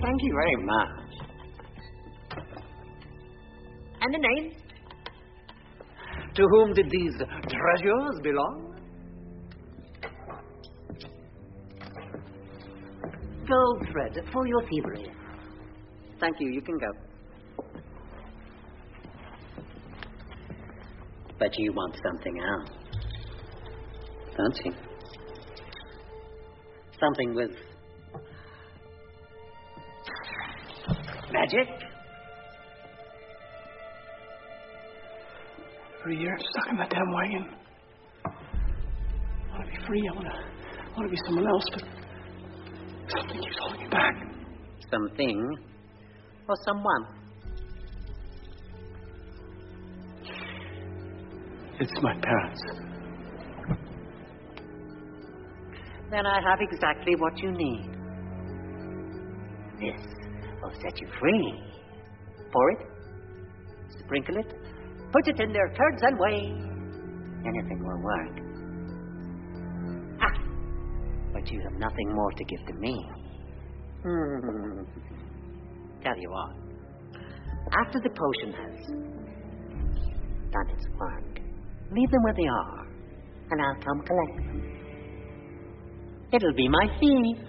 Thank you very much. And the name? To whom did these treasures belong? Gold thread for your thievery. Thank you. You can go. But you want something else, don't you? Something with magic? For a year, I'm stuck in that damn wagon. I want to be free. I want to be someone else, but something keeps holding me back. Something or someone? It's my parents. Then I have exactly what you need. This will set you free. Pour it, sprinkle it, put it in their curds and whey. Anything will work. But you have nothing more to give to me. Tell you what. After the potion has done its work, leave them where they are, and I'll come collect them. It'll be my fee.